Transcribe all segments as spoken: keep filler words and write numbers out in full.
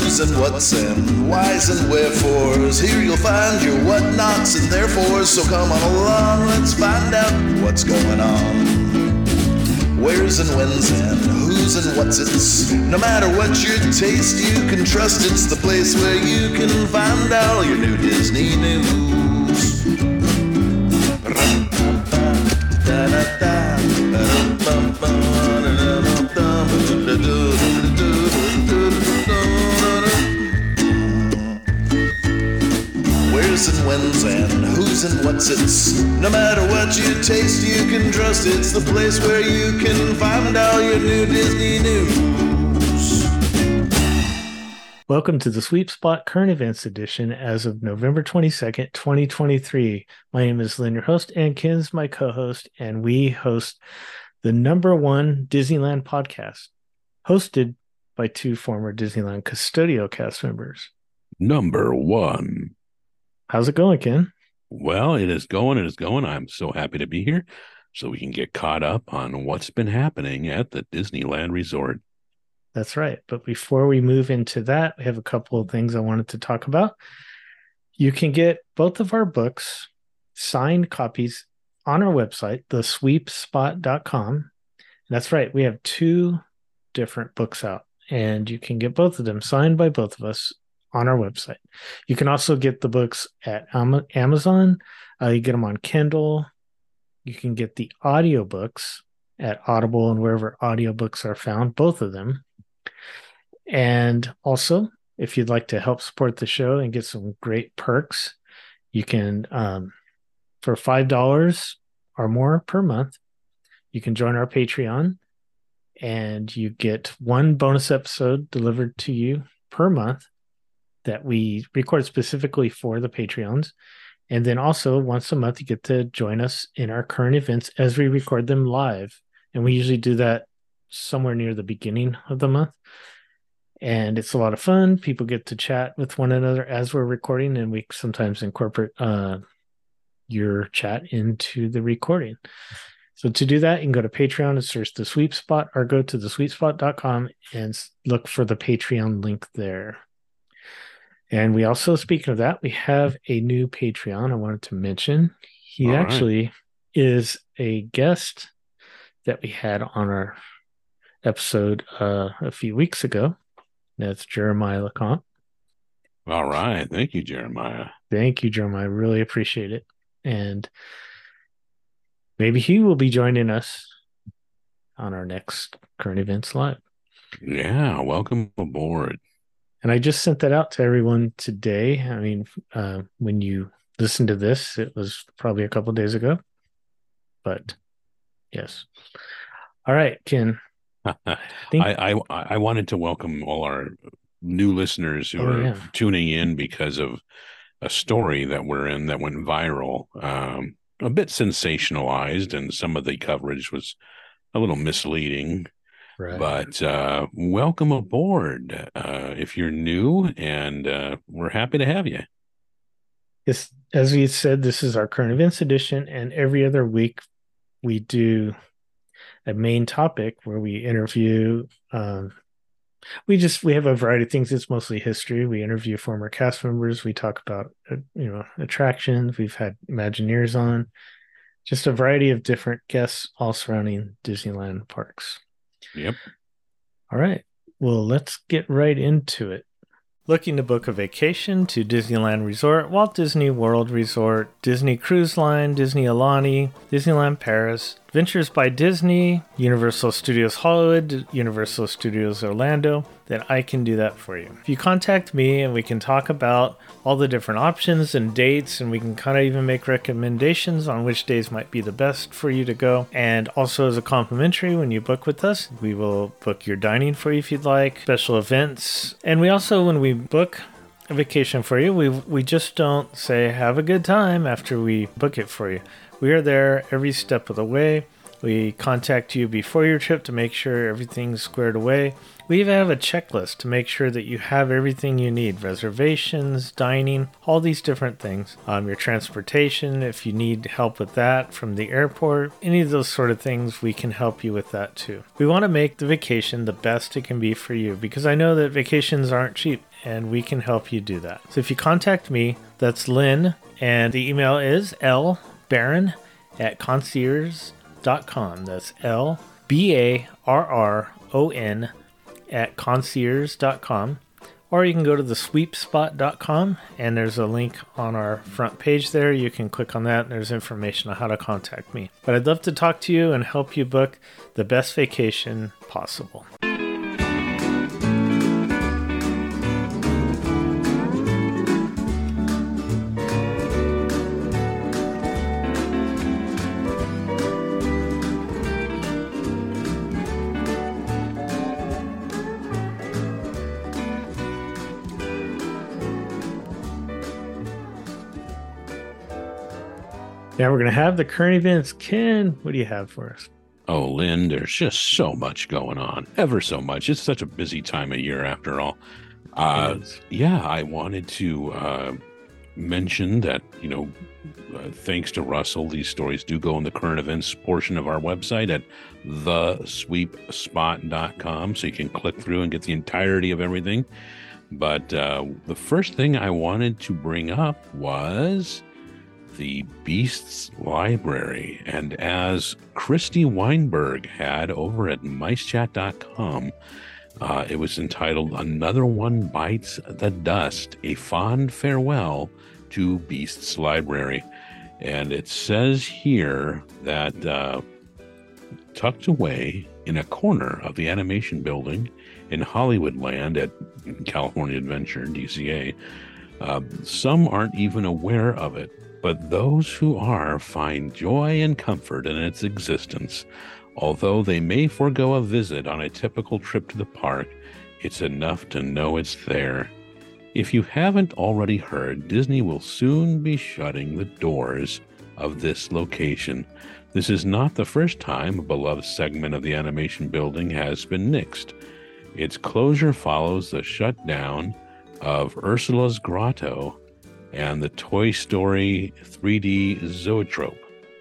who's and what's and whys and wherefores. Here you'll find your what-nots and therefores. So come on along, let's find out what's going on. Where's and when's and who's and what's it's. No matter what your taste, you can trust it's the place where you can find all your new Disney news. Where's and when's and who's and what's it's. No matter what you taste, you can trust it's the place where you can find all your new Disney news. Welcome to the Sweep Spot Current Events Edition as of November twenty-second, twenty twenty-three. My name is Lynn, your host, and Ken's my co-host, and we host the number one Disneyland podcast, hosted by two former Disneyland Custodio cast members. Number one. How's it going, Ken? Well, it is going, it is going. I'm so happy to be here so we can get caught up on what's been happening at the Disneyland Resort. That's right. But before we move into that, we have a couple of things I wanted to talk about. You can get both of our books, signed copies, on our website, the sweep spot dot com. That's right. We have two different books out, and you can get both of them signed by both of us on our website. You can also get the books at Amazon. Uh, you get them on Kindle. You can get the audiobooks at Audible and wherever audiobooks are found, both of them. And also, if you'd like to help support the show and get some great perks, you can, um, for five dollars or more per month, you can join our Patreon, and you get one bonus episode delivered to you per month that we record specifically for the Patreons. And then also once a month, you get to join us in our current events as we record them live. And we usually do that somewhere near the beginning of the month. And it's a lot of fun. People get to chat with one another as we're recording, and we sometimes incorporate uh, your chat into the recording. So to do that, you can go to Patreon and search The Sweep Spot, or go to the sweep spot dot com and look for the Patreon link there. And we also, speaking of that, we have a new Patreon I wanted to mention. He All actually right. is a guest that we had on our episode uh, a few weeks ago. That's Jeremiah LeCompte. All right. Thank you, Jeremiah. Thank you, Jeremiah. I really appreciate it. And maybe he will be joining us on our next Current Events Live. Yeah, welcome aboard. And I just sent that out to everyone today. I mean, uh, when you listen to this, it was probably a couple of days ago. But yes. All right, Ken. I, think... I I wanted to welcome all our new listeners who oh, are yeah. tuning in because of a story that we're in that went viral, um, a bit sensationalized, and some of the coverage was a little misleading. Right. But uh, welcome aboard uh, if you're new, and uh, we're happy to have you. Yes, as we said, this is our current events edition, and every other week we do a main topic where we interview. Um, we just we have a variety of things. It's mostly history. We interview former cast members. We talk about uh, you know attractions. We've had Imagineers on, just a variety of different guests, all surrounding Disneyland parks. Yep. All right. Well, let's get right into it. Looking to book a vacation to Disneyland Resort, Walt Disney World Resort, Disney Cruise Line, Disney Alani, Disneyland Paris, Adventures by Disney, Universal Studios Hollywood, Universal Studios Orlando, then I can do that for you. If you contact me, and we can talk about all the different options and dates, and we can kind of even make recommendations on which days might be the best for you to go. And also, as a complimentary, when you book with us, we will book your dining for you if you'd like, special events. And we also, when we book a vacation for you, we we just don't say have a good time after we book it for you. We are there every step of the way. We contact you before your trip to make sure everything's squared away. We even have a checklist to make sure that you have everything you need. Reservations, dining, all these different things. Um, your transportation, if you need help with that from the airport, any of those sort of things, we can help you with that too. We want to make the vacation the best it can be for you because I know that vacations aren't cheap and we can help you do that. So if you contact me, that's Lynn, and the email is lbarron at concierge dot com. That's L B A R R O N at concierge dot com. Or you can go to the sweep spot dot com and there's a link on our front page there. You can click on that and there's information on how to contact me. But I'd love to talk to you and help you book the best vacation possible. Now we're going to have the current events. Ken, what do you have for us? Oh, Lynn, there's just so much going on. Ever so much. It's such a busy time of year after all. Uh, yeah, I wanted to uh, mention that, you know, uh, thanks to Russell, these stories do go in the current events portion of our website at the sweep spot dot com. So you can click through and get the entirety of everything. But uh, the first thing I wanted to bring up was the Beasts Library. And as Christy Weinberg had over at mice chat dot com, uh, it was entitled Another One Bites the Dust, a fond farewell to Beasts Library. And it says here that uh, tucked away in a corner of the animation building in Hollywoodland at California Adventure, D C A, uh, some aren't even aware of it. But those who are find joy and comfort in its existence. Although they may forego a visit on a typical trip to the park, it's enough to know it's there. If you haven't already heard, Disney will soon be shutting the doors of this location. This is not the first time a beloved segment of the animation building has been nixed. Its closure follows the shutdown of Ursula's Grotto and the Toy Story three D Zoetrope.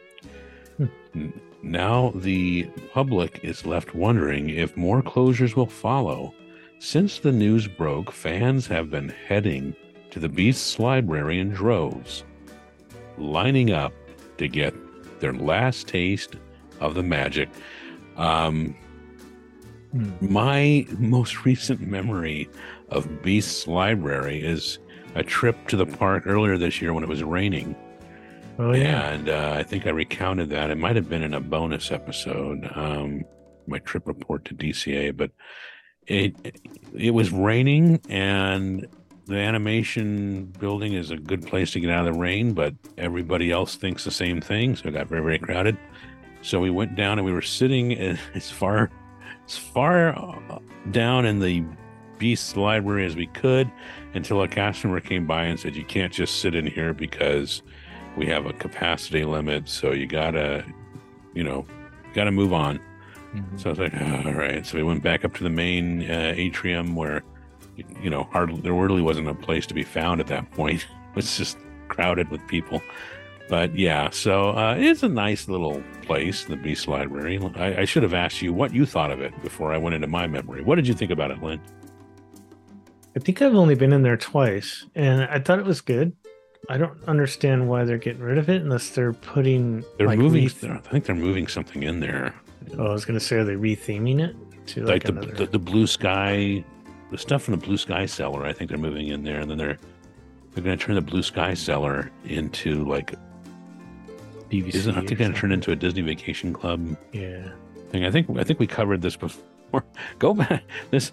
Hmm. Now the public is left wondering if more closures will follow. Since the news broke, fans have been heading to the Beasts Library in droves, lining up to get their last taste of the magic. Um, hmm. My most recent memory of Beasts Library is a trip to the park earlier this year when it was raining. Oh, yeah. And uh, I think I recounted that. It might have been in a bonus episode, um, my trip report to D C A, but it it was raining, and the animation building is a good place to get out of the rain, but everybody else thinks the same thing, so it got very, very crowded. So we went down and we were sitting as far, as far down in the Beasts Library as we could until a cast member came by and said, you can't just sit in here because we have a capacity limit, so you gotta, you know, gotta move on. Mm-hmm. So I was like, oh, all right. So we went back up to the main uh, atrium where, you know, hardly, there really wasn't a place to be found at that point. It was just crowded with people. But yeah, so uh, it's a nice little place, the Beast Library. I, I should have asked you what you thought of it before I went into my memory. What did you think about it, Lynn? I think I've only been in there twice, and I thought it was good. I don't understand why they're getting rid of it unless they're putting. They're like, moving. Re- I think they're moving something in there. Oh, I was going to say, are they retheming it to like, like the, another... the the blue sky, the stuff from the blue sky cellar? I think they're moving in there, and then they're they're going to turn the blue sky cellar into like. D V C. Isn't I think going to turn into a Disney Vacation Club? Yeah. Thing. I think I think we covered this before. Go back. This.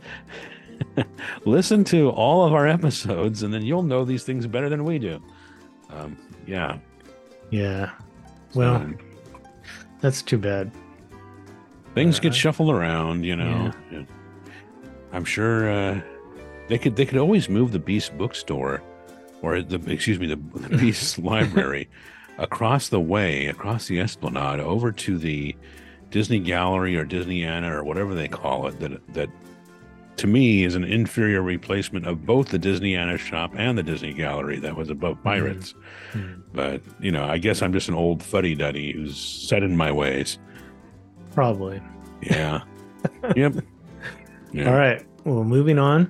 Listen to all of our episodes, and then you'll know these things better than we do. Um, yeah. Yeah. Well, um, that's too bad. Things uh, get shuffled around, you know. Yeah. I'm sure uh, they could they could always move the Beast bookstore, or the excuse me, the, the Beast library across the way, across the Esplanade, over to the Disney Gallery or Disneyana or whatever they call it, that that to me is an inferior replacement of both the Disneyana shop and the Disney Gallery that was above Pirates. Mm-hmm. But, you know, I guess I'm just an old fuddy-duddy who's set in my ways. Probably. Yeah. Yep. Yeah. All right. Well, moving on.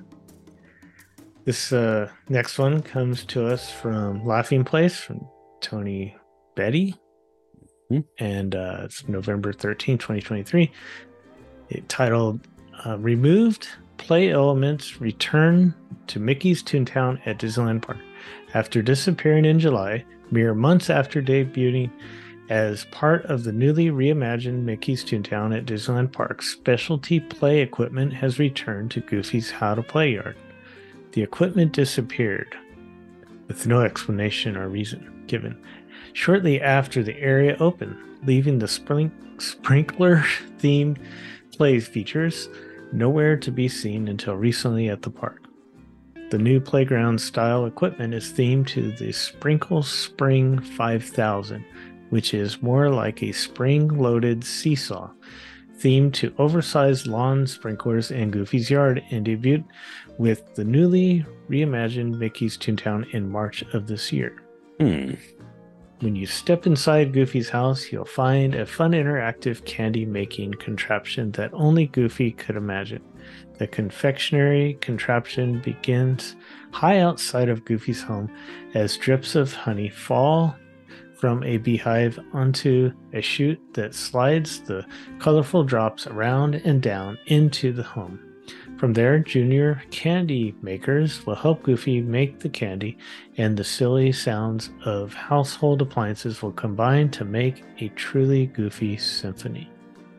This uh, next one comes to us from Laughing Place from Tony Betty. Mm-hmm. And uh, it's November thirteenth, twenty twenty-three. It titled uh, Removed Play Elements Return to Mickey's Toontown at Disneyland Park. After disappearing in July, mere months after debuting as part of the newly reimagined Mickey's Toontown at Disneyland Park, specialty play equipment has returned to Goofy's How to Play yard. The equipment disappeared with no explanation or reason given shortly after the area opened, leaving the spring- sprinkler-themed play features nowhere to be seen until recently at the park. The new playground style equipment is themed to the Sprinkle Spring five thousand, which is more like a spring-loaded seesaw, themed to oversized lawn sprinklers in Goofy's yard, and debuted with the newly reimagined Mickey's Toontown in March of this year. Hmm. When you step inside Goofy's house, you'll find a fun interactive candy-making contraption that only Goofy could imagine. The confectionery contraption begins high outside of Goofy's home as drips of honey fall from a beehive onto a chute that slides the colorful drops around and down into the home. From there, junior candy makers will help Goofy make the candy, and the silly sounds of household appliances will combine to make a truly Goofy symphony.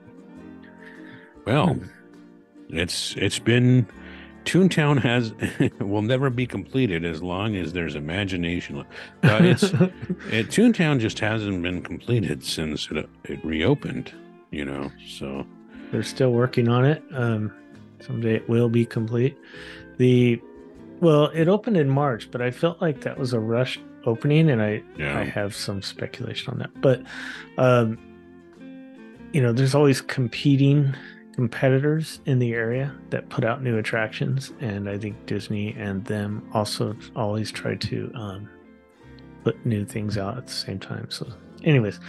Well, hmm. it's it's been Toontown has will never be completed as long as there's imagination. Uh, it's it, Toontown just hasn't been completed since it, it reopened. You know, so they're still working on it. Um, Someday it will be complete. The well, it opened in March, but I felt like that was a rushed opening, and I yeah. I have some speculation on that. But um, you know, there's always competing competitors in the area that put out new attractions, and I think Disney and them also always try to um, put new things out at the same time. So, anyways,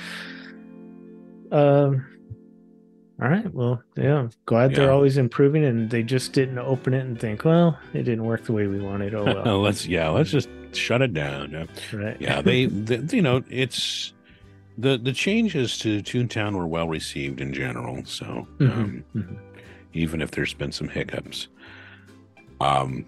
um. All right. Well, yeah, I'm glad yeah. they're always improving, and they just didn't open it and think, well, it didn't work the way we wanted. Oh, well. let's, yeah, let's just shut it down. Right. Yeah. They, they, you know, it's the, the changes to Toontown were well received in general. So mm-hmm. Um, mm-hmm. even if there's been some hiccups. Um,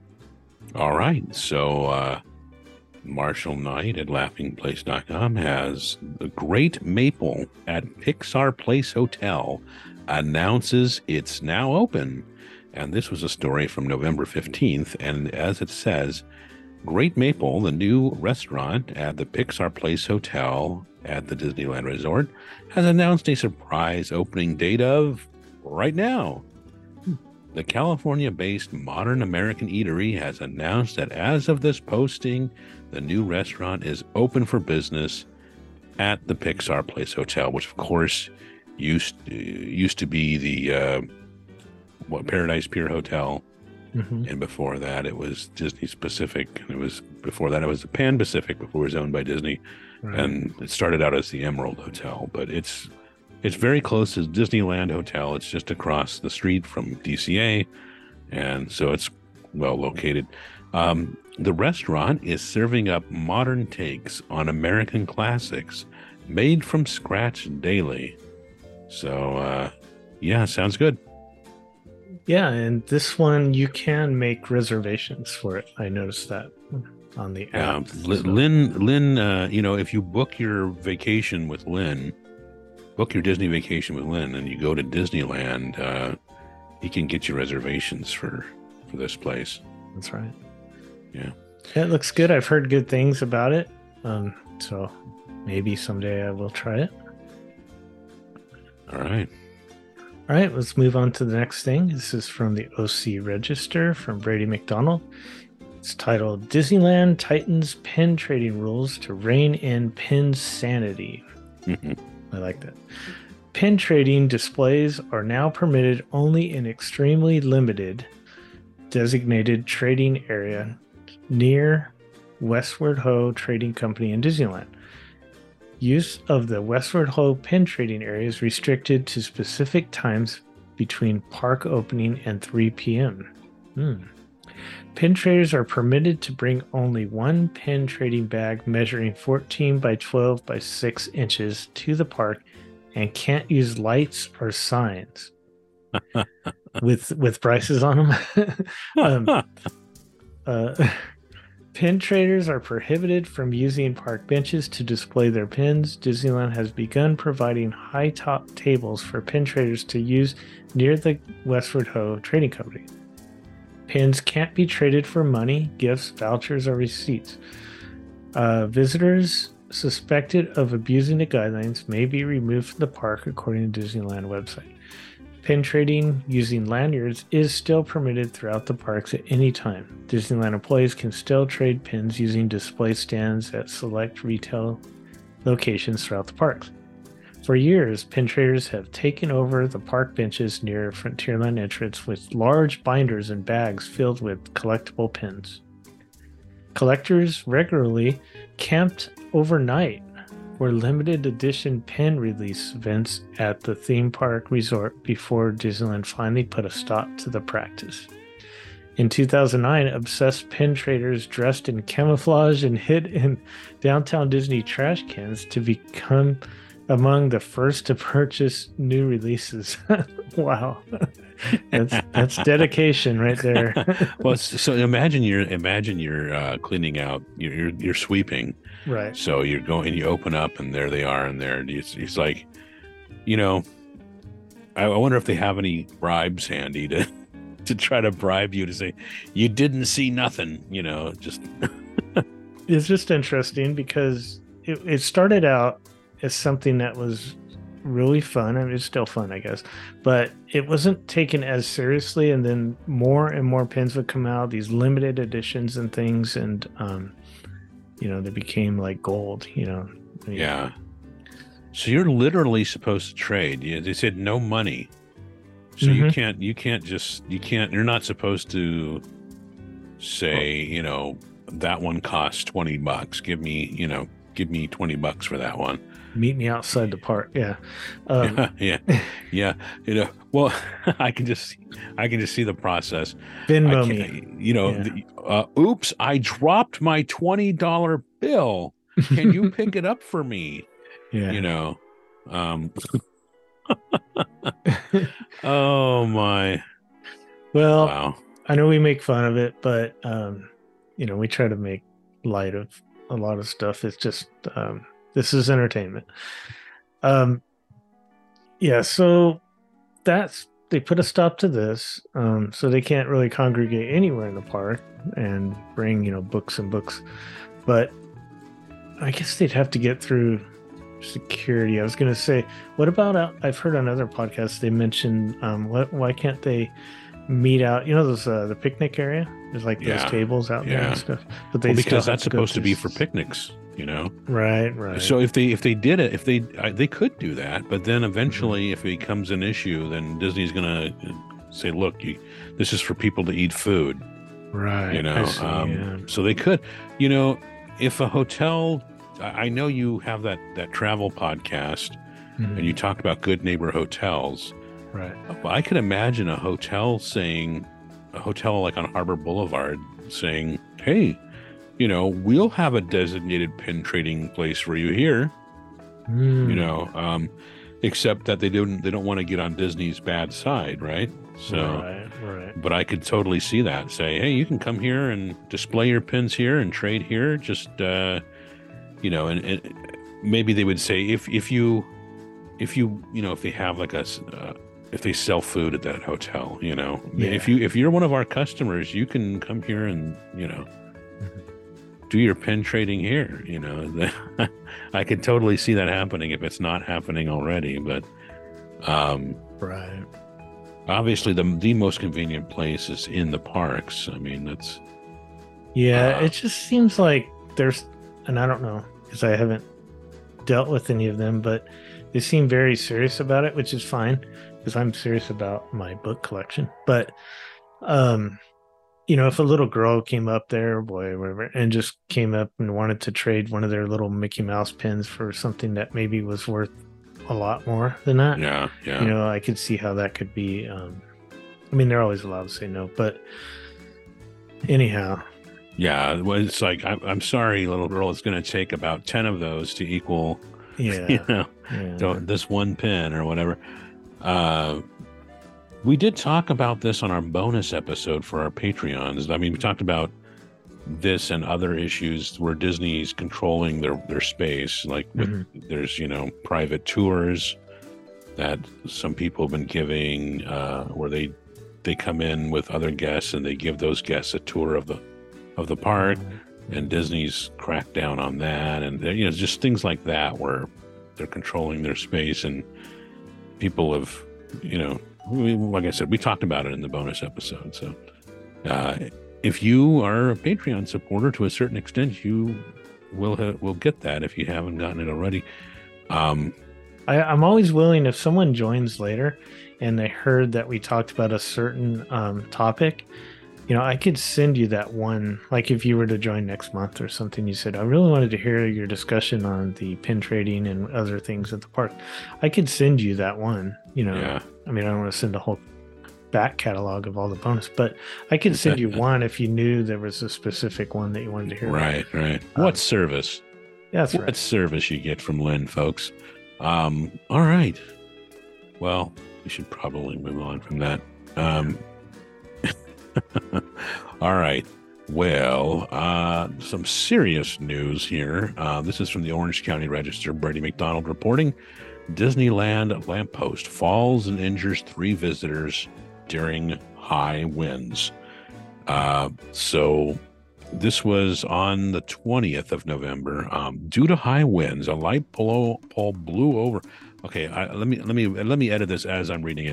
all right. So, uh, Marshall Knight at laughing place dot com has the Great Maple at Pixar Place Hotel announces it's now open. And this was a story from November fifteenth. And as it says, Great Maple, the new restaurant at the Pixar Place Hotel at the Disneyland Resort, has announced a surprise opening date of right now. The California-based Modern American Eatery has announced that as of this posting, the new restaurant is open for business at the Pixar Place Hotel, which of course used to, used to be the uh, what Paradise Pier Hotel, mm-hmm. and before that it was Disney Pacific, and it was before that it was the Pan Pacific before it was owned by Disney, right. And it started out as the Emerald Hotel, but it's it's very close to Disneyland Hotel. It's just across the street from D C A, and so it's well located. Um, the restaurant is serving up modern takes on American classics made from scratch daily. So, uh, yeah, sounds good. Yeah, and this one, you can make reservations for it. I noticed that on the app. Yeah, Lynn, Lynn, uh, you know, if you book your vacation with Lynn, book your Disney vacation with Lynn, and you go to Disneyland, uh, he can get you reservations for, for this place. That's right. Yeah. It looks good. I've heard good things about it. Um, so maybe someday I will try it. All right. All right, let's move on to the next thing. This is from the O C Register from Brady McDonald. It's titled Disneyland Tightens Pin Trading Rules to Rein in Pin Sanity. I like that. Pin trading displays are now permitted only in extremely limited designated trading area near Westward Ho Trading Company in Disneyland. Use of the Westward Ho pin trading area is restricted to specific times between park opening and three p.m. Hmm. Pin traders are permitted to bring only one pin trading bag measuring fourteen by twelve by six inches to the park and can't use lights or signs with with prices on them. um, uh, pin traders are prohibited from using park benches to display their pins. Disneyland has begun providing high top tables for pin traders to use near the Westward Ho Trading Company. Pins can't be traded for money, gifts, vouchers, or receipts. Uh, visitors suspected of abusing the guidelines may be removed from the park, according to Disneyland website. Pin trading using lanyards is still permitted throughout the parks at any time. Disneyland employees can still trade pins using display stands at select retail locations throughout the parks. For years, pin traders have taken over the park benches near Frontierland entrance with large binders and bags filled with collectible pins. Collectors regularly camped overnight for limited edition pin release events at the theme park resort before Disneyland finally put a stop to the practice. In two thousand nine, obsessed pin traders dressed in camouflage and hid in downtown Disney trash cans to become among the first to purchase new releases. Wow. That's that's dedication right there. Well, so imagine you're imagine you're uh, cleaning out, you're, you're you're sweeping, right? So you're going and you open up and there they are, and there it's, it's like, you know, I, I wonder if they have any bribes handy to to try to bribe you to say you didn't see nothing, you know. Just it's just interesting because it, it started out as something that was really fun. I mean, it's still fun, I guess, but it wasn't taken as seriously. And then more and more pins would come out, these limited editions and things, and um, you know, they became like gold. You know. I mean, yeah. So you're literally supposed to trade. Yeah, they said no money, so mm-hmm. you can't. You can't just. You can't. You're not supposed to say, you know, that one costs twenty bucks. Give me, you know, give me twenty bucks for that one. Meet me outside the park. Yeah. Um, yeah. Yeah. Yeah. You know, well, I can just, I can just see the process. Venmo me. You know, yeah. the, uh, oops, I dropped my twenty dollar bill. Can you pick it up for me? Yeah. You know, um, oh my. Well, wow. I know we make fun of it, but, um, you know, we try to make light of a lot of stuff. It's just, um, this is entertainment. Um, yeah, so that's they put a stop to this. Um, so they can't really congregate anywhere in the park and bring, you know, books and books. But I guess they'd have to get through security. I was going to say, what about out? I've heard on other podcasts they mentioned, um, what? Why can't they meet out? You know, those uh, the picnic area. There's like yeah. those tables out yeah. there and stuff. But they well, because that's to supposed to be s- for picnics. You know, right, right. So if they if they did it, if they uh, they could do that, but then eventually, mm-hmm. if it becomes an issue, then Disney's gonna say, "Look, you, this is for people to eat food." Right. You know, see, um, yeah. so they could. You know, if a hotel, I know you have that that travel podcast, mm-hmm. and you talk about good neighbor hotels. Right. I could imagine a hotel saying, a hotel like on Harbor Boulevard saying, "Hey, you know, we'll have a designated pin trading place for you here." Mm. You know, um, except that they don't they don't want to get on Disney's bad side, right? So, right, right. But I could totally see that. Say, hey, you can come here and display your pins here and trade here. Just, uh, you know, and, and maybe they would say if if you if you you know if they have like a uh, if they sell food at that hotel, you know, yeah. if you if you're one of our customers, you can come here and you know. Do your pin trading here, you know. I could totally see that happening if it's not happening already. But um, right, obviously, the the most convenient place is in the parks. I mean, that's yeah. Uh, it just seems like there's, and I don't know because I haven't dealt with any of them, but they seem very serious about it, which is fine because I'm serious about my book collection. But um, you know, if a little girl came up there, or boy, or whatever, and just came up and wanted to trade one of their little Mickey Mouse pins for something that maybe was worth a lot more than that, Yeah, yeah. you know, I could see how that could be. Um, I mean, they're always allowed to say no, but anyhow. Yeah, well, it's like, I'm, I'm sorry, little girl, it's going to take about ten of those to equal, Yeah. you know, Yeah. don't- this one pin or whatever. Uh, we did talk about this on our bonus episode for our Patreons. I mean, we talked about this and other issues where Disney's controlling their, their space. Like with, Mhm. there's, you know, private tours that some people have been giving, uh, where they they come in with other guests and they give those guests a tour of the of the park, and Disney's cracked down on that, and you know, just things like that where they're controlling their space, and people have, you know, we, like I said, we talked about it in the bonus episode. So uh, if you are a Patreon supporter to a certain extent, you will ha- will get that if you haven't gotten it already. Um, I, I'm always willing, if someone joins later and they heard that we talked about a certain um, topic, you know, I could send you that one. Like if you were to join next month or something, you said, I really wanted to hear your discussion on the pin trading and other things at the park. I could send you that one, you know. Yeah. I mean, I don't want to send a whole back catalog of all the bonus, but I could send you one if you knew there was a specific one that you wanted to hear. right, right. Um, what service? That's what right. service you get from Lynn, folks. Um, all right. Well, we should probably move on from that. Um, all right. Well, uh, some serious news here. Uh, this is from the Orange County Register. Brady McDonald reporting Disneyland lamppost falls and injures three visitors during high winds. Uh, so this was on the twentieth of November. Um, due to high winds, a light pole, pole blew over. Okay, I, let me let me let me edit this as I'm reading it.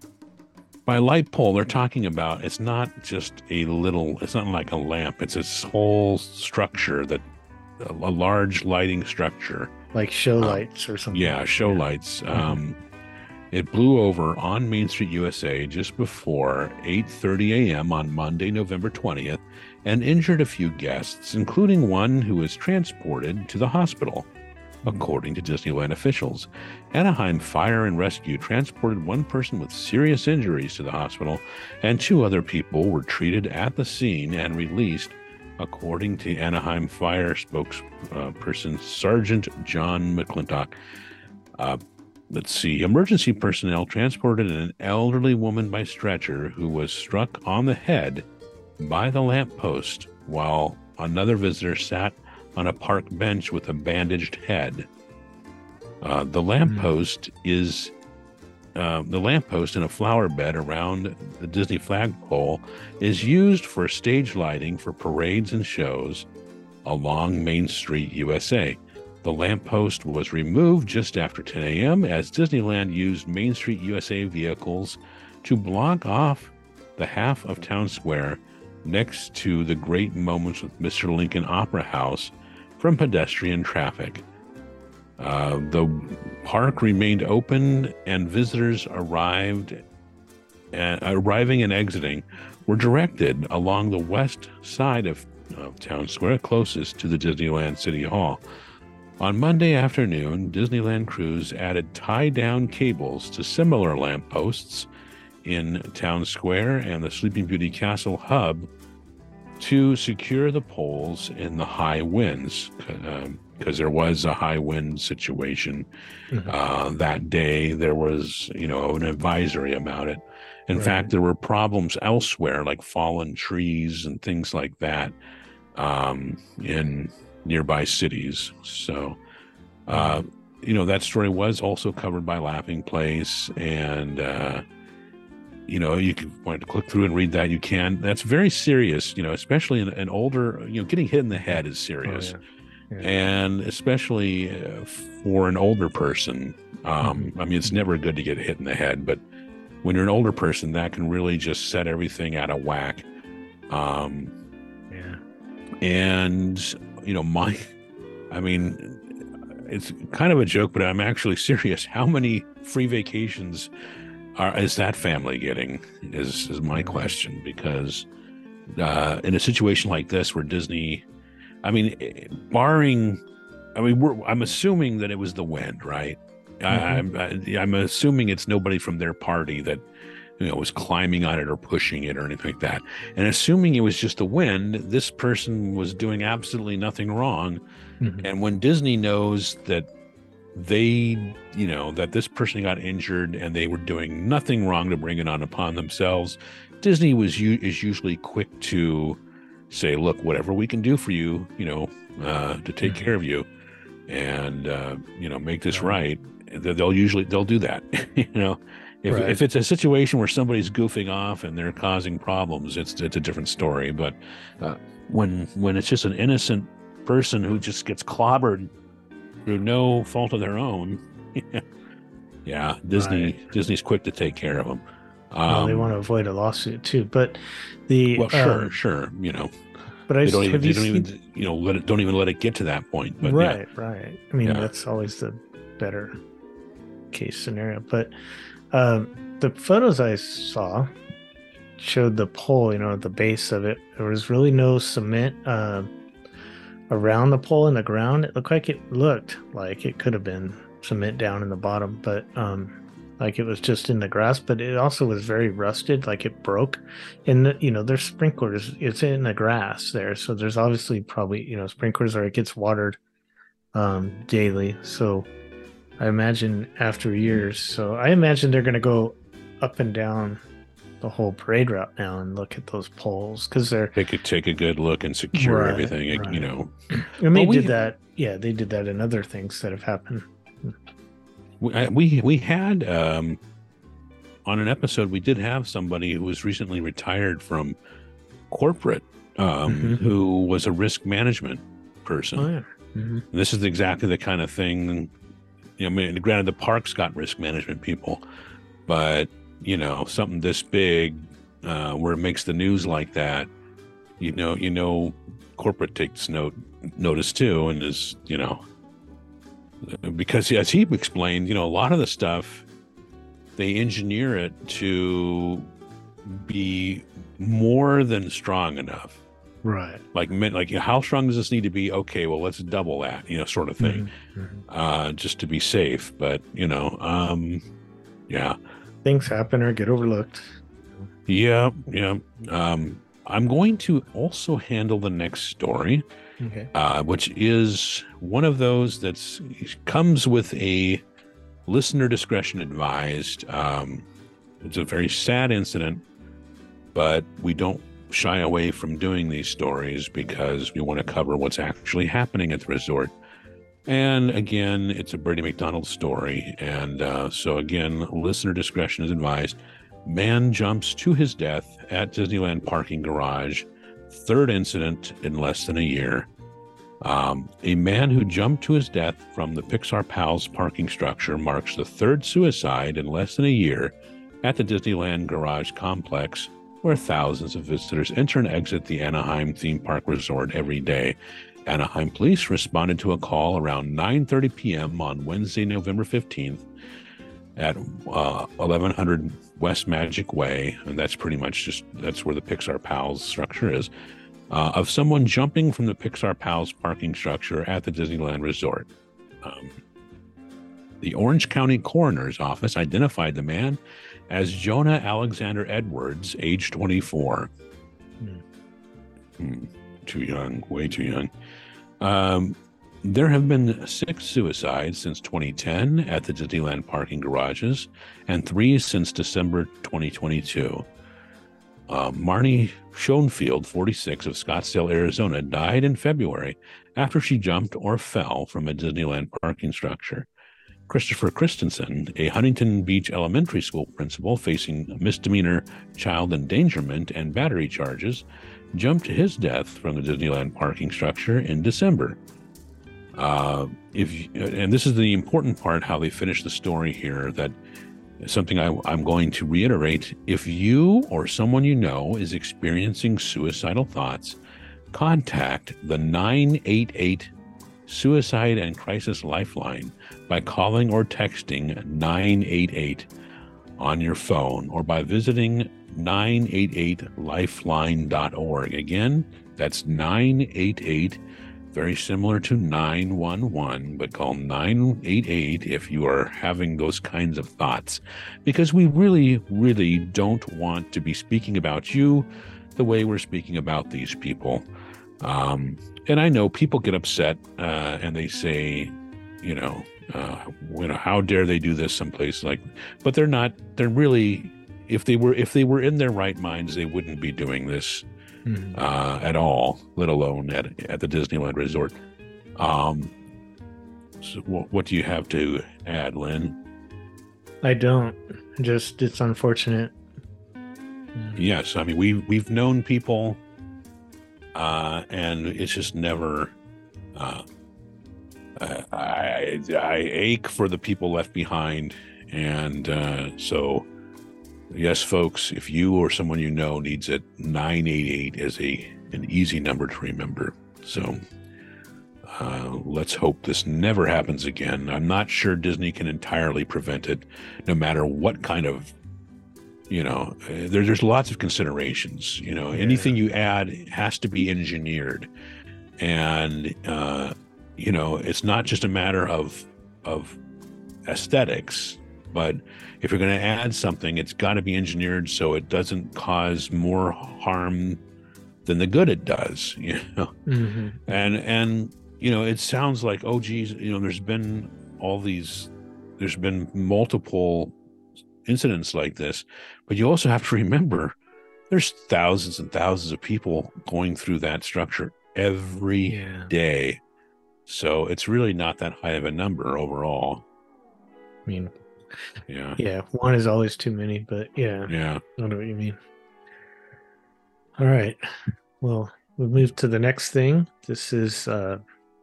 By light pole, they're talking about, it's not just a little, it's not like a lamp. It's this whole structure, that a, a large lighting structure. Like show Um, lights or something. Yeah, show lights. Um, it blew over on Main Street, U S A just before eight thirty a.m. on Monday, November twentieth, and injured a few guests, including one who was transported to the hospital, according to Disneyland officials. Anaheim Fire and Rescue transported one person with serious injuries to the hospital, and two other people were treated at the scene and released, according to Anaheim Fire spokesperson Sergeant John McClintock. Uh, let's see. Emergency personnel transported an elderly woman by stretcher who was struck on the head by the lamppost, while another visitor sat on a park bench with a bandaged head. Uh, the lamppost mm. is uh, the lamppost in a flower bed around the Disney flagpole is used for stage lighting for parades and shows along Main Street, U S A. The lamppost was removed just after ten a.m. as Disneyland used Main Street, U S A vehicles to block off the half of Town Square next to the Great Moments with Mister Lincoln Opera House from pedestrian traffic. Uh, the park remained open, and visitors arrived, uh, arriving and exiting were directed along the west side of, of Town Square, closest to the Disneyland City Hall. On Monday afternoon, Disneyland crews added tie-down cables to similar lampposts in Town Square and the Sleeping Beauty Castle hub to secure the poles in the high winds, because uh, there was a high wind situation mm-hmm. uh, that day. There was, you know, an advisory about it. In right. fact, there were problems elsewhere, like fallen trees and things like that, um, in nearby cities. So, uh, you know, that story was also covered by Laughing Place, and uh, you know, you can want to click through and read that. You can. That's very serious, you know, especially in an older, you know, getting hit in the head is serious. Oh, yeah. Yeah. And especially uh, for an older person. Um, mm-hmm. I mean, it's never good to get hit in the head, but when you're an older person, that can really just set everything out of whack. Um, yeah. And, you know, my, I mean, it's kind of a joke, but I'm actually serious. How many free vacations are is that family getting? Is is my question, because uh, in a situation like this where Disney, I mean, barring, I mean, we're, I'm assuming that it was the wind, right? Mm-hmm. I, I'm I'm assuming it's nobody from their party that, you know, was climbing on it or pushing it or anything like that. And assuming it was just the wind, this person was doing absolutely nothing wrong. Mm-hmm. And when Disney knows that they, you know, that this person got injured and they were doing nothing wrong to bring it on upon themselves, Disney was is usually quick to say, look, whatever we can do for you, you know, uh, to take mm-hmm. care of you and, uh, you know, make this right. right. They'll usually, they'll do that, you know. If, right. if it's a situation where somebody's goofing off and they're causing problems, it's it's a different story. But uh, when when it's just an innocent person who just gets clobbered through no fault of their own, yeah, Disney right. Disney's quick to take care of them. Um, well, they want to avoid a lawsuit too. But the well, sure, um, sure, you know. But I they don't, even, they you don't seen... even you know let it don't even let it get to that point. But right, yeah. right. I mean, yeah. that's always the better case scenario. But Um, the photos I saw showed the pole, you know, at the base of it. There was really no cement uh, around the pole in the ground. It looked like it looked like it could have been cement down in the bottom, but um, like it was just in the grass. But it also was very rusted, like it broke. And the, you know, there's sprinklers. It's in the grass there, so there's obviously probably, you know, sprinklers, or it gets watered um, daily. So I imagine after years, so I imagine they're going to go up and down the whole parade route now and look at those poles, because they're they could take a good look and secure right, everything, right. you know. And they well, did we, that, yeah, they did that in other things that have happened. We we, we had um, on an episode, we did have somebody who was recently retired from corporate, um, mm-hmm. who was a risk management person. Oh, yeah. Mm-hmm. This is exactly the kind of thing. You know, I mean, granted, the park's got risk management people, but, you know, something this big uh, where it makes the news like that, you know, you know, corporate takes note notice too, and is, you know, because as he explained, you know, a lot of the stuff, they engineer it to be more than strong enough. Right. Like, like how strong does this need to be? Okay, well, let's double that, you know, sort of thing, mm-hmm. uh, just to be safe. But, you know, um, yeah. Things happen or get overlooked. Yeah, yeah. Um, I'm going to also handle the next story, okay. uh, which is one of those that's comes with a listener discretion advised. Um, it's a very sad incident, but we don't shy away from doing these stories because we want to cover what's actually happening at the resort. And again, it's a Brady McDonald story. And uh, so again, listener discretion is advised. Man jumps to his death at Disneyland parking garage. Third incident in less than a year. Um, a man who jumped to his death from the Pixar Pals parking structure marks the third suicide in less than a year at the Disneyland garage complex, where thousands of visitors enter and exit the Anaheim theme park resort every day. Anaheim police responded to a call around nine thirty p.m. on Wednesday, November fifteenth at uh, eleven hundred West Magic Way, and that's pretty much just, that's where the Pixar Pals structure is, uh, of someone jumping from the Pixar Pals parking structure at the Disneyland resort. Um, the Orange County Coroner's Office identified the man as Jonah Alexander Edwards, age twenty-four. Hmm. Hmm. Too young, way too young. Um, there have been six suicides since twenty ten at the Disneyland parking garages, and three since December twenty twenty-two. Uh, Marnie Schoenfield, forty-six, of Scottsdale, Arizona, died in February after she jumped or fell from a Disneyland parking structure. Christopher Christensen, a Huntington Beach Elementary School principal facing misdemeanor child endangerment and battery charges, jumped to his death from the Disneyland parking structure in December. Uh, if and this is the important part, how they finish the story here, that something I, I'm going to reiterate. If you or someone you know is experiencing suicidal thoughts, contact the nine eight eight Suicide and Crisis Lifeline by calling or texting nine eight eight on your phone or by visiting nine eight eight lifeline dot org. Again, that's nine eight eight, very similar to nine one one, but call nine eight eight if you are having those kinds of thoughts, because we really, really don't want to be speaking about you the way we're speaking about these people. Um, and I know people get upset uh, and they say, you know, uh, you know, how dare they do this someplace like, but they're not, they're really, if they were, if they were in their right minds, they wouldn't be doing this mm-hmm. uh, at all, let alone at, at the Disneyland Resort. Um, so what, what do you have to add, Lynn? I don't. Just, it's unfortunate. Yes. I mean, we, we've known people Uh, and it's just never, uh, I, I ache for the people left behind. And uh, so, yes, folks, if you or someone you know needs it, nine eight eight is a an easy number to remember. So uh, let's hope this never happens again. I'm not sure Disney can entirely prevent it, no matter what kind of, you know, there, there's lots of considerations. You know, yeah. Anything you add has to be engineered, and uh, you know, it's not just a matter of of aesthetics, but if you're going to add something, it's got to be engineered so it doesn't cause more harm than the good it does. You know, mm-hmm. and and you know, it sounds like, oh, geez, you know, there's been all these, there's been multiple incidents like this, but you also have to remember there's thousands and thousands of people going through that structure every yeah. day. So it's really not that high of a number overall. I mean, yeah, yeah, one is always too many, but yeah, yeah, I know what you mean. All right, well, we'll move to the next thing. This is uh,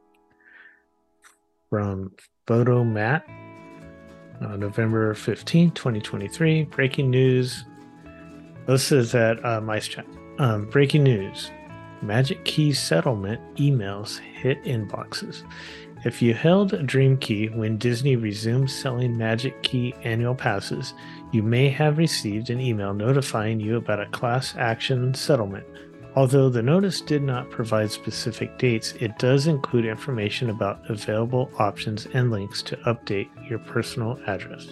from Photo Matt. Uh, November fifteenth, twenty twenty-three. Breaking news. This is at uh, Mice Chat. Um, breaking news. Magic Key settlement emails hit inboxes. If you held a Dream Key when Disney resumed selling Magic Key annual passes, you may have received an email notifying you about a class action settlement. Although the notice did not provide specific dates, it does include information about available options and links to update your personal address.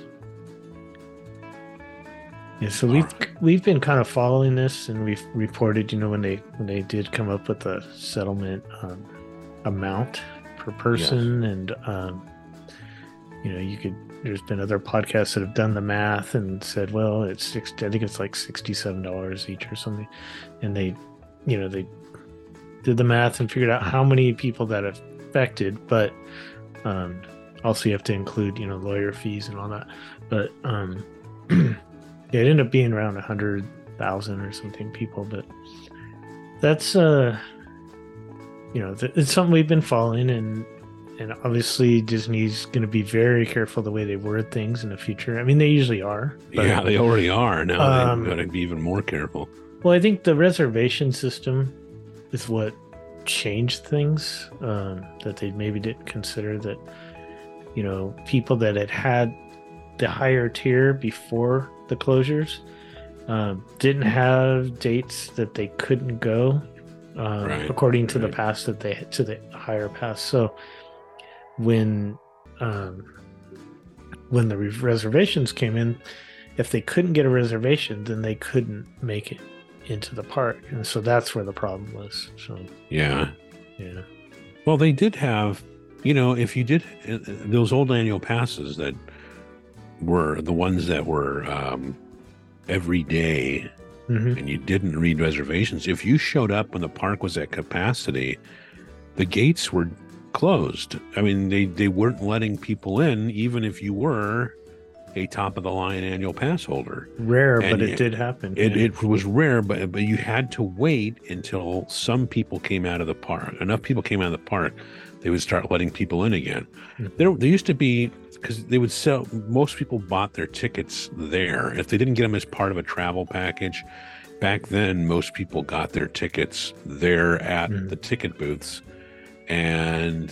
Yeah, so we've we've been kind of following this, and we've reported, you know, when they when they did come up with a settlement um, amount per person, yes. and um, you know, you could. There's been other podcasts that have done the math and said, well, it's six. I think it's like sixty-seven dollars each or something, and they. You know, they did the math and figured out how many people that affected, but um, also you have to include, you know, lawyer fees and all that. But um, yeah, it ended up being around a hundred thousand or something people. But that's, uh, you know, th- it's something we've been following, and and obviously Disney's going to be very careful the way they word things in the future. I mean, they usually are. But, yeah, they already are. Now um, they've got to be even more careful. Well, I think the reservation system is what changed things, um, that they maybe didn't consider that, you know, people that had had the higher tier before the closures um, didn't have dates that they couldn't go um, right, according to right. the pass that they to the higher pass. So when um, when the reservations came in, if they couldn't get a reservation, then they couldn't make it into the park, and so that's where the problem was. So yeah yeah well, they did have, you know, if you did uh, those old annual passes that were the ones that were um every day, mm-hmm. and you didn't read reservations, if you showed up when the park was at capacity, the gates were closed. I mean, they they weren't letting people in, even if you were a top-of-the-line annual pass holder. Rare, and but it, it did happen. It, yeah. it was rare, but but you had to wait until some people came out of the park. Enough people came out of the park, they would start letting people in again. Mm-hmm. There, there used to be, because they would sell, most people bought their tickets there. If they didn't get them as part of a travel package, back then, most people got their tickets there at mm-hmm. the ticket booths. And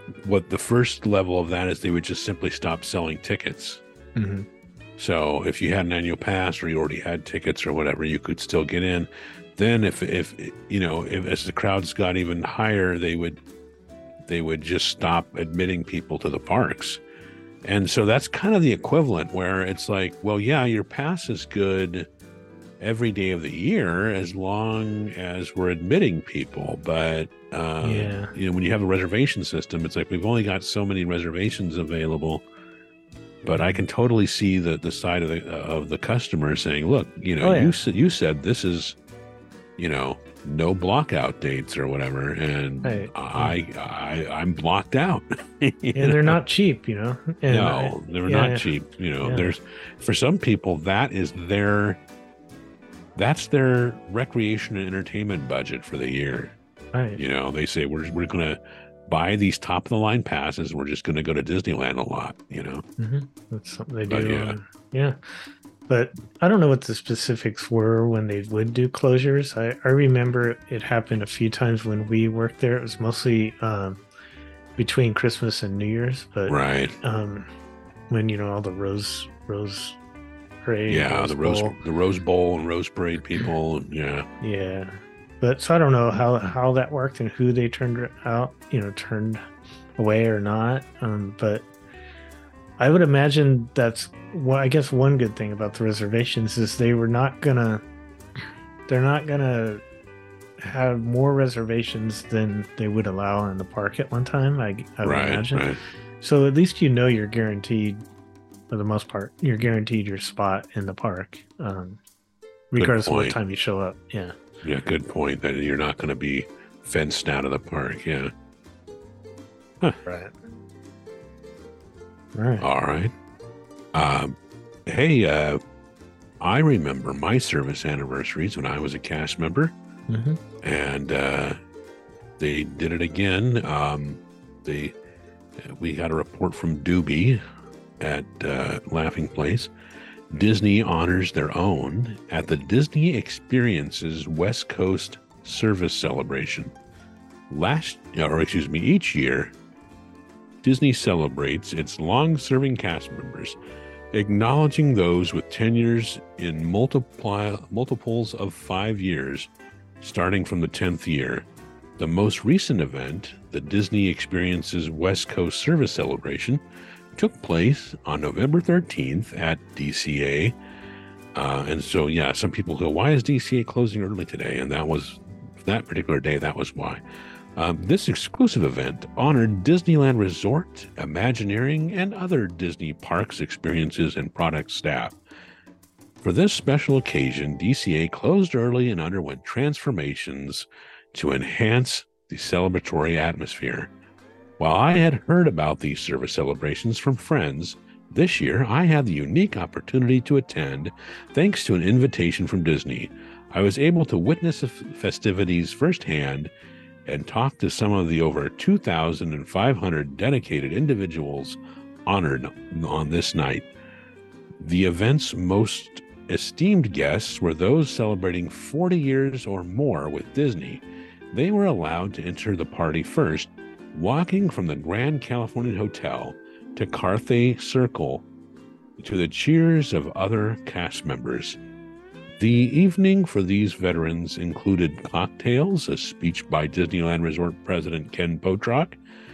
what the first level of that is they would just simply stop selling tickets. Mm-hmm. So if you had an annual pass or you already had tickets or whatever, you could still get in. Then if, if you know, if as the crowds got even higher, they would, they would just stop admitting people to the parks. And so that's kind of the equivalent where it's like, well, yeah, your pass is good every day of the year as long as we're admitting people. But, uh, yeah. you know, when you have a reservation system, it's like we've only got so many reservations available. But I can totally see the, the side of the of the customer saying, look, you know, Oh, yeah. you, said you said this is, you know, no blockout dates or whatever. And Right. I, I, I'm blocked out. And they're not cheap, you know. And no, I- they're yeah, not yeah. cheap. You know, Yeah. there's for some people that is their that's their recreation and entertainment budget for the year. Right. You know, they say we're we're gonna buy these top of the line passes. We're just gonna go to Disneyland a lot. You know, Mm-hmm. That's something they do. But, yeah. uh, yeah. But I don't know what the specifics were when they would do closures. I, I remember it happened a few times when we worked there. It was mostly um, between Christmas and New Year's, but right? um, when, you know, all the Rose Rose Parade. Yeah, the Rose Bowl. the Rose Bowl and Rose Parade people. And yeah, Yeah. But so I don't know how, how that worked and who they turned out, you know, turned away or not. Um, but I would imagine that's well, I guess one good thing about the reservations is they were not gonna they're not gonna have more reservations than they would allow in the park at one time, I, I would right, imagine. right. So at least you know you're guaranteed, for the most part, you're guaranteed your spot in the park, um, regardless of what point. time you show up. Yeah. Yeah, good point. That you're not going to be fenced out of the park. Yeah. Right. Right. All right. Um, hey, uh, I remember my service anniversaries when I was a cast member, Mm-hmm. and uh, they did it again. Um, they we got a report from Doobie at uh, Laughing Place. Disney honors their own at the Disney Experiences West Coast Service Celebration. Last, or excuse me, each year, Disney celebrates its long-serving cast members, acknowledging those with tenures in multiply, multiples of five years, starting from the tenth year. The most recent event, the Disney Experiences West Coast Service Celebration, took place on November thirteenth at D C A. Uh, and so, yeah, some people go, why is D C A closing early today? And that was, that particular day, that was why. Um, this exclusive event honored Disneyland Resort, Imagineering, and other Disney parks, experiences, and product staff. For this special occasion, D C A closed early and underwent transformations to enhance the celebratory atmosphere. While I had heard about these service celebrations from friends, this year I had the unique opportunity to attend thanks to an invitation from Disney. I was able to witness the festivities firsthand and talk to some of the over two thousand five hundred dedicated individuals honored on this night. The event's most esteemed guests were those celebrating forty years or more with Disney. They were allowed to enter the party first, walking from the Grand Californian Hotel to Carthay Circle to the cheers of other cast members. The evening for these veterans included cocktails, a speech by Disneyland Resort President Ken Potrock,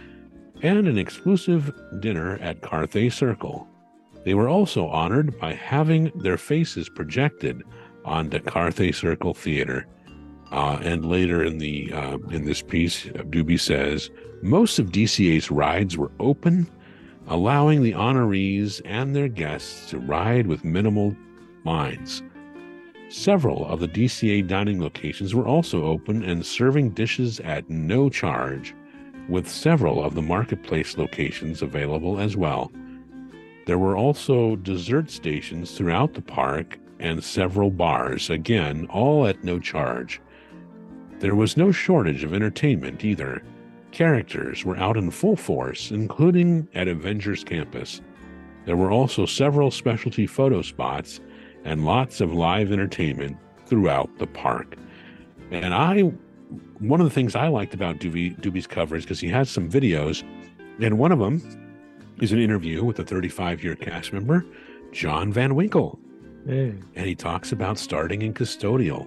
and an exclusive dinner at Carthay Circle. They were also honored by having their faces projected onto Carthay Circle Theater. Uh, and later in the uh, in this piece, Doobie says, most of D C A's rides were open, allowing the honorees and their guests to ride with minimal lines. Several of the D C A dining locations were also open and serving dishes at no charge, with several of the marketplace locations available as well. There were also dessert stations throughout the park and several bars, again, all at no charge. There was no shortage of entertainment either. Characters were out in full force, including at Avengers Campus. There were also several specialty photo spots and lots of live entertainment throughout the park. And I, one of the things I liked about Doobie, Doobie's coverage, because he has some videos And one of them is an interview with a thirty-five-year cast member, John Van Winkle. Hey. And he talks about starting in custodial.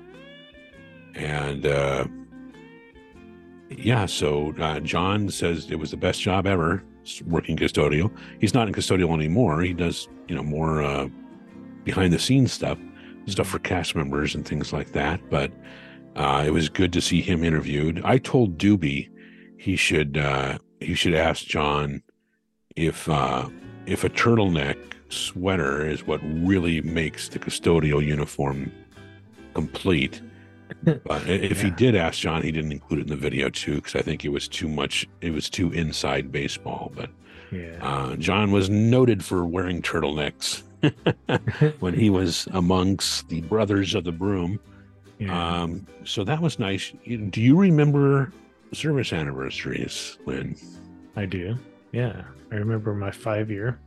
And uh, yeah, so uh, John says it was the best job ever working custodial. He's not in custodial anymore. He does, you know, more uh, behind the scenes stuff, stuff for cast members and things like that. But uh, it was good to see him interviewed. I told Doobie he should uh, he should ask John if uh, if a turtleneck sweater is what really makes the custodial uniform complete. But if yeah. he did ask John, he didn't include it in the video too, because I think it was too much. It was too inside baseball. But yeah. uh, John was noted for wearing turtlenecks when he was amongst the Brothers of the Broom. Yeah. Um, so that was nice. Do you remember service anniversaries, Lynn? I do. Yeah, I remember my five year.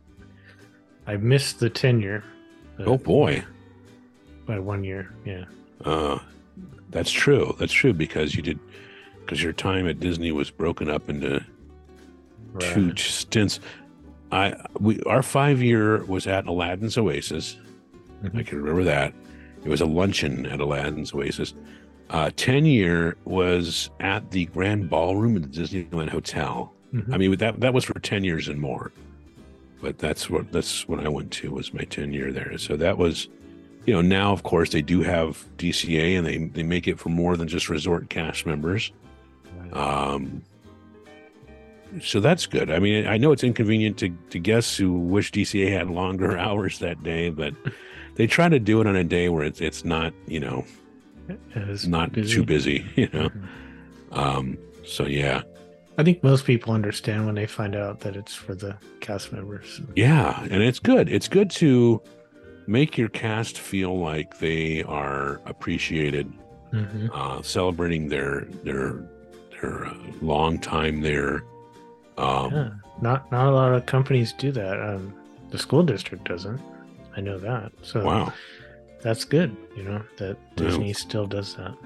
I missed the ten year. Oh boy! By one year. Yeah. Uh, that's true. That's true because you did, because your time at Disney was broken up into Right. two stints. I we our five year was at Aladdin's Oasis. Mhm. I can remember that. It was a luncheon at Aladdin's Oasis. Uh, ten year was at the Grand Ballroom at the Disneyland Hotel. Mhm. I mean, that that was for ten years and more. But that's what that's what I went to was my ten year there. So that was. You know, now, of course, they do have D C A and they, they make it for more than just resort cast members. Right. Um, so that's good. I mean, I know it's inconvenient to, to guests who wish D C A had longer hours that day, but they try to do it on a day where it's, it's not, you know, As not busy. too busy, you know? Mhm. Um, so, yeah. I think most people understand when they find out that it's for the cast members. Yeah. And it's good. It's good to make your cast feel like they are appreciated, Mhm. uh, celebrating their their their uh, long time there. Um, Yeah, not not a lot of companies do that. Um, the school district doesn't. I know that. So Wow, that's good. You know that Yeah. Disney still does that.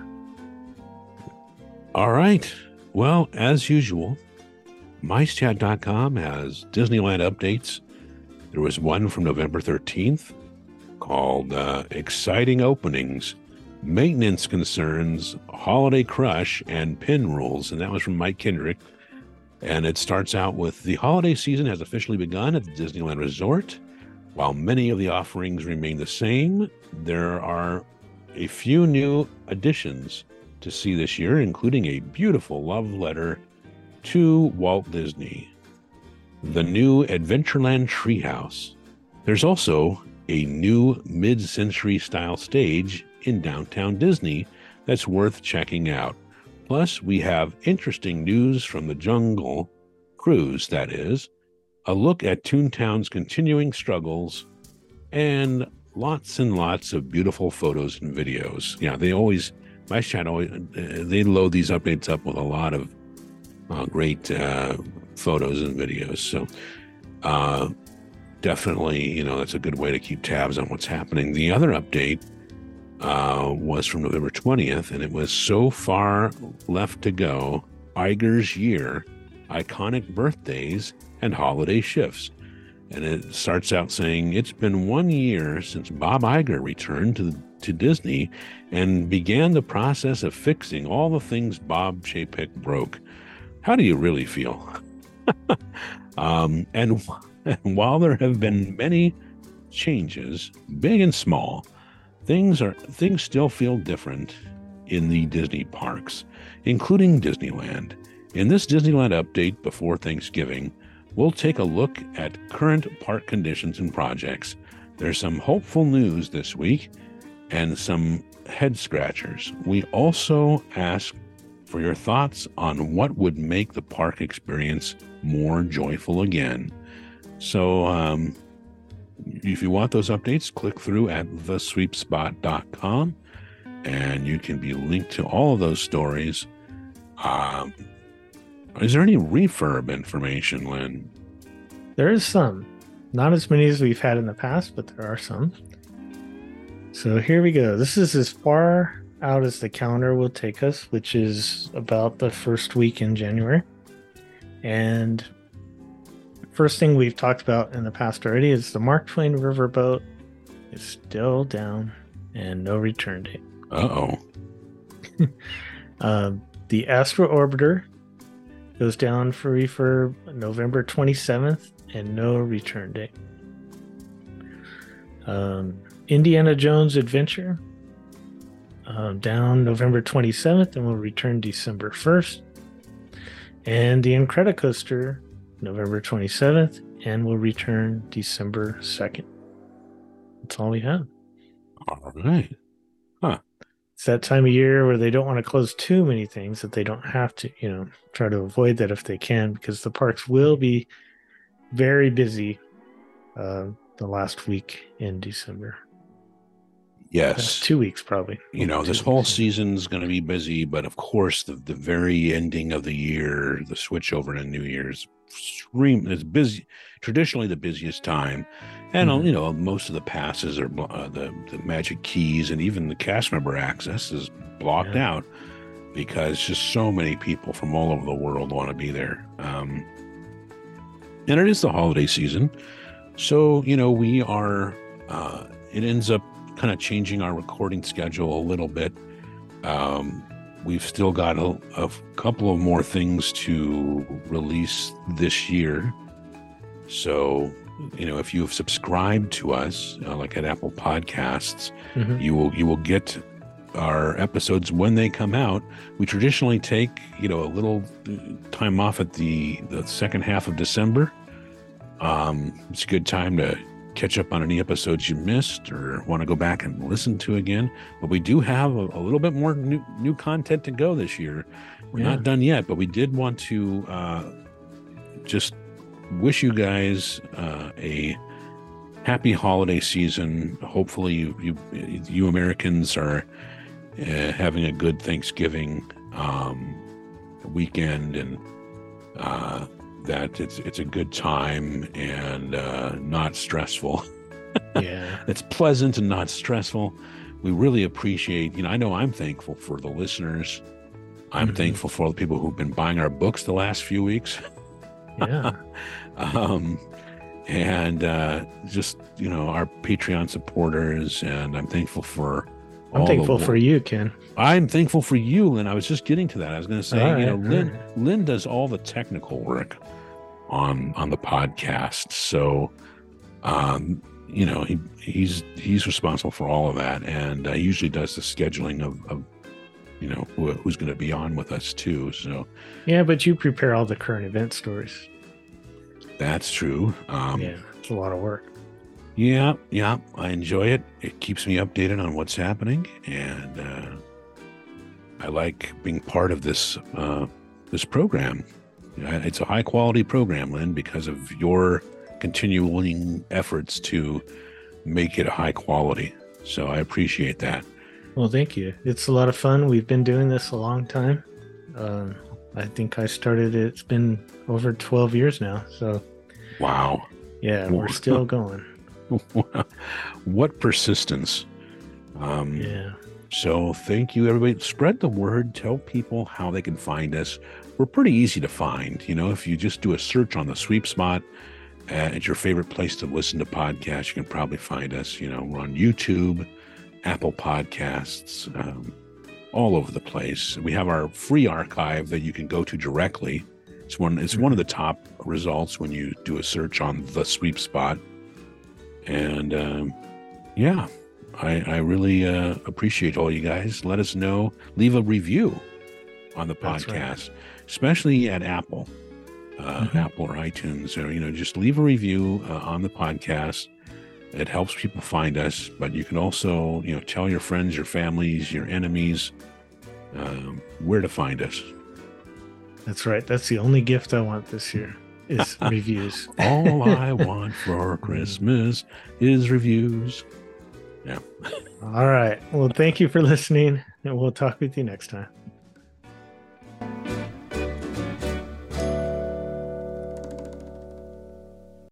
all right. Well, as usual, mice chat dot com has Disneyland updates. There was one from November thirteenth called uh, "Exciting Openings." Maintenance concerns, holiday crush, and pin rules. And that was from Mike Kendrick. And it starts out with the holiday season has officially begun at the Disneyland Resort. While many of the offerings remain the same, there are a few new additions to see this year, including a beautiful love letter to Walt Disney, the new Adventureland Treehouse. There's also a new mid-century style stage in downtown Disney that's worth checking out. Plus, we have interesting news from the Jungle Cruise, that is, a look at Toontown's continuing struggles, and lots and lots of beautiful photos and videos. Yeah, they always, my channel, they load these updates up with a lot of uh, great uh, photos and videos. So, uh, definitely, you know, that's a good way to keep tabs on what's happening. The other update uh, was from November twentieth, and it was So Far Left to Go, Iger's Year, Iconic Birthdays, and Holiday Shifts. And it starts out saying, it's been one year since Bob Iger returned to, to Disney and began the process of fixing all the things Bob Chapek broke. How do you really feel? um, and And while there have been many changes, big and small, things are things still feel different in the Disney parks, including Disneyland. In this Disneyland update before Thanksgiving, we'll take a look at current park conditions and projects. There's some hopeful news this week and some head scratchers. We also ask for your thoughts on what would make the park experience more joyful again. So um, if you want those updates, click through at the sweep spot dot com and you can be linked to all of those stories. Um, is there any refurb information, Lynn? There is some. Not as many as we've had in the past, but there are some. So here we go. This is as far out as the calendar will take us, which is about the first week in January. And first thing we've talked about in the past already is the Mark Twain Riverboat is still down and no return date. Uh-oh. um, the Astro Orbiter goes down for refurb November twenty-seventh and no return date. Um, Indiana Jones Adventure um, down November twenty-seventh and will return December first. And the Incredicoaster November twenty-seventh and will return December second. That's all we have. All right. Huh. It's that time of year where they don't want to close too many things that they don't have to, you know, try to avoid that if they can, because the parks will be very busy uh, the last week in December. Yes. Uh, two weeks probably. You know, this whole season's going to be busy, but of course, the, the very ending of the year, the switch over to New Year's, extreme, it's busy, traditionally the busiest time. And, mm-hmm. you know, most of the passes are uh, the, the magic keys, and even the cast member access is blocked yeah. out because just so many people from all over the world want to be there. Um, and it is the holiday season. So, you know, we are, uh, it ends up kind of changing our recording schedule a little bit. Um, we've still got a, a couple of more things to release this year. So, you know, if you've subscribed to us, uh, like at Apple Podcasts, mm-hmm. you will you will get our episodes when they come out. We traditionally take, you know, a little time off at the the second half of December. Um, it's a good time to catch up on any episodes you missed or want to go back and listen to again. But we do have a, a little bit more new new content to go this year. We're yeah. not done yet, but we did want to uh, just wish you guys uh, a happy holiday season. Hopefully you you, you Americans are uh, having a good Thanksgiving um, weekend, and uh, that it's it's a good time and uh, not stressful. Yeah, it's pleasant and not stressful. We really appreciate, you know, I know I'm thankful for the listeners. I'm mm-hmm. thankful for all the people who've been buying our books the last few weeks. Yeah. um, and uh, just, you know, our Patreon supporters, and I'm thankful for I'm all thankful the, for you, Ken. I'm thankful for you, Lynn. I was just getting to that. I was going to say, all you know, right, Lynn, right. Lynn does all the technical work on on the podcast. So, um, you know, he he's he's responsible for all of that, and uh, he usually does the scheduling of, of you know, who, who's going to be on with us too. So, yeah, but you prepare all the current event stories. That's true. Um, yeah, it's a lot of work. Yeah, yeah, I enjoy it. It keeps me updated on what's happening, and uh, I like being part of this uh, this program. It's a high quality program, Lynn, because of your continuing efforts to make it a high quality. So I appreciate that. Well, thank you. It's a lot of fun. We've been doing this a long time. Uh, I think I started it. It's been over twelve years now. So, wow. Yeah, we're still going. What persistence. Um, yeah. So thank you, everybody. Spread the word. Tell people how they can find us. We're pretty easy to find. You know, if you just do a search on the Sweep Spot uh, at your favorite place to listen to podcasts, you can probably find us. You know, we're on YouTube, Apple Podcasts, um, all over the place. We have our free archive that you can go to directly. It's one, it's one of the top results when you do a search on the Sweep Spot. And um, yeah, I, I really uh, appreciate all you guys. Let us know. Leave a review on the podcast, right. especially at Apple, uh, mm-hmm. Apple or iTunes. Or, you know, just leave a review uh, on the podcast. It helps people find us. But you can also, you know, tell your friends, your families, your enemies um, where to find us. That's right. That's the only gift I want this year. Is reviews. All I want for Christmas is reviews. Yeah. All right. Well, thank you for listening, and we'll talk with you next time.